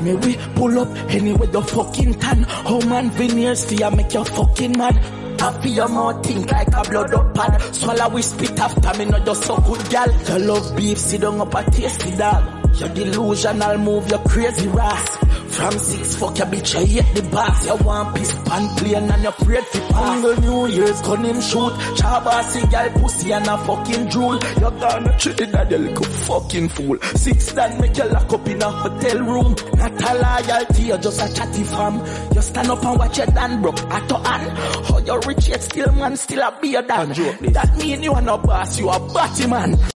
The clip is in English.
Me we pull up anyway the fucking can. How man veneers to ya make you fucking mad. Happy your mouth think like a blood up pad. Swallow we spit after me not just so good gal. You love beef, sit down up a tasty dog. You're delusional move, you crazy rasp. From 6 fuck your bitch, you hate the boss. You want piss pan plane and you afraid to pass. The New Year's gun him shoot. Chabasi gal pussy and a fucking drool. You're gonna treat that you little fucking fool. 6 dan make you lock up in a hotel room. Not a loyalty, you're just a chatty fam. You stand up and watch your Dan broke at your hand. How you rich yet still man, still a beer dan. That mean you are no boss, you a batty man.